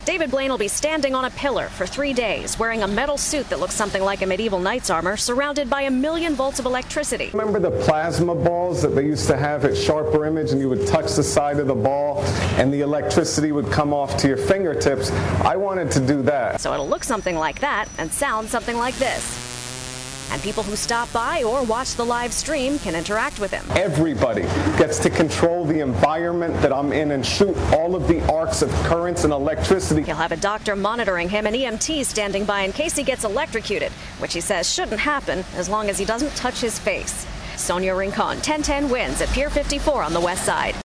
David Blaine will be standing on a pillar for 3 days, wearing a metal suit that looks something like a medieval knight's armor, surrounded by 1,000,000 volts of electricity. Remember the plasma balls that they used to have at Sharper Image, and you would touch the side of the ball and the electricity would come off to your fingertips? I wanted to do that. So it'll look something like that and sound something like this. And people who stop by or watch the live stream can interact with him. Everybody gets to control the environment that I'm in and shoot all of the arcs of currents and electricity. He'll have a doctor monitoring him and EMTs standing by in case he gets electrocuted, which he says shouldn't happen as long as he doesn't touch his face. Sonia Rincon, 1010 wins at Pier 54 on the west side.